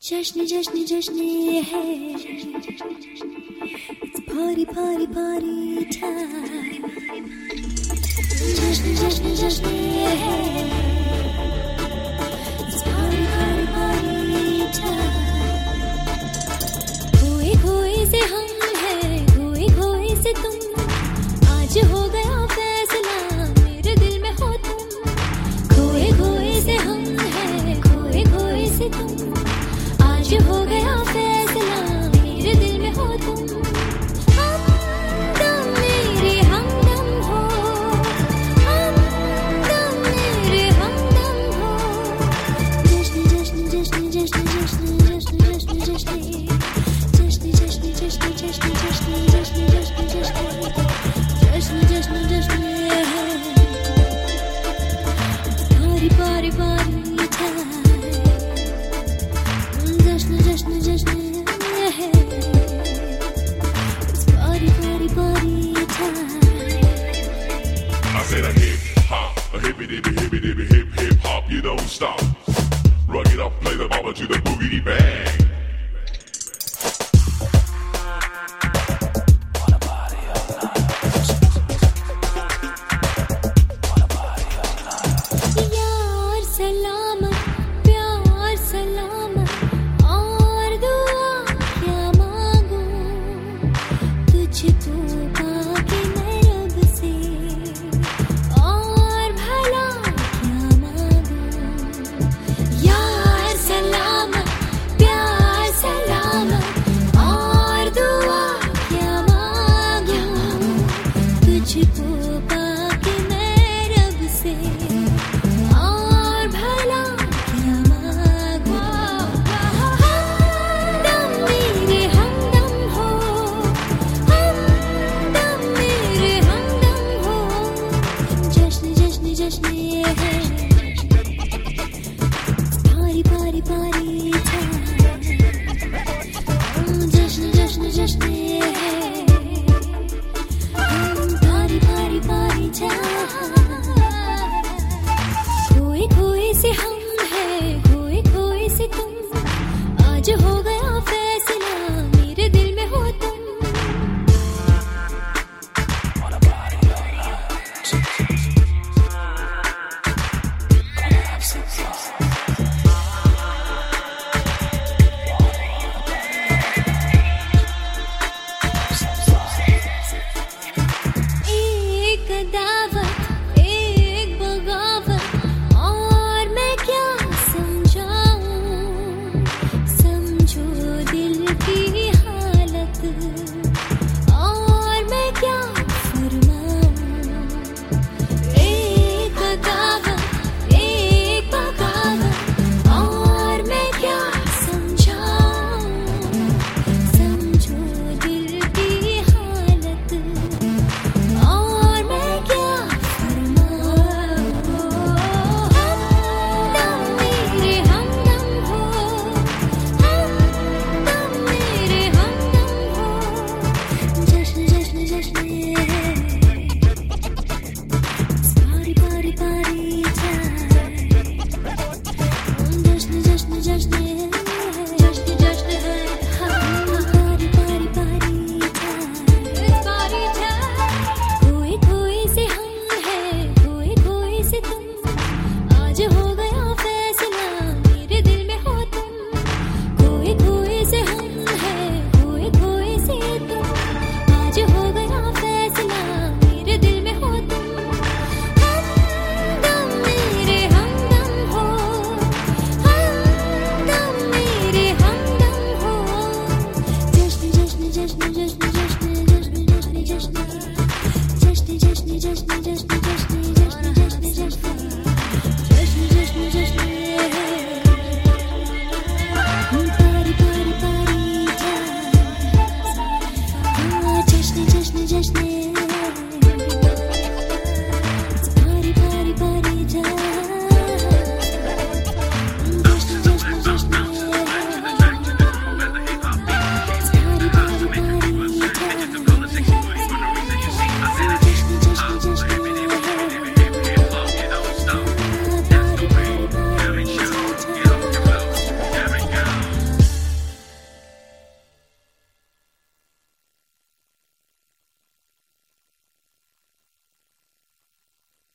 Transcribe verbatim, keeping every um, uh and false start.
जश्न जश्न जश्न ये है, it's party party party time. जश्न जश्न जश्न ये है, it's party party party time. खोए खोए से हम हैं, खोए खोए से तुम, आज हो गया फैसला मेरे दिल में हो तुम. खोए खोए से हम हैं, खोए खोए से तुम, आज हो गया फैसला मेरे दिल में हो तुम. हमदम मेरे हमदम हो, हमदम मेरे हमदम हो. जश्न जश्न जश्न जश्न जश्न जश्न जश्न जश्न जश्न जश्न जश्न जश्न जश्न जश्न जश्न जश्न जश्न जश्न जश्न ये है, पारी पारी पारी time. जश्न जश्न जश्न ये है, it's party party party time. I said a hip hop, a hippy dippy hippy dippy hip hip hop, you don't stop. Rug it up, play the baba to the boogie bang. Wanna party all night? Wanna party all night? यार सलामत, प्यार सलामत, और दुआ क्या मांगूं तुझको पाके मैं रब से, और भला क्या मांगूं. यार सलामत, प्यार सलामत, और दुआ क्या मांगूं तुझको पाके मैं रब से, और भला क्या मांगूं. हमदम मेरे हमदम हो, हमदम मेरे हमदम हो. जश्न जश्न जश्न ये है, पारी पारी पारी time. जश्न जश्न जश्न ये है, पारी पारी पारी time. खोए खोए से हम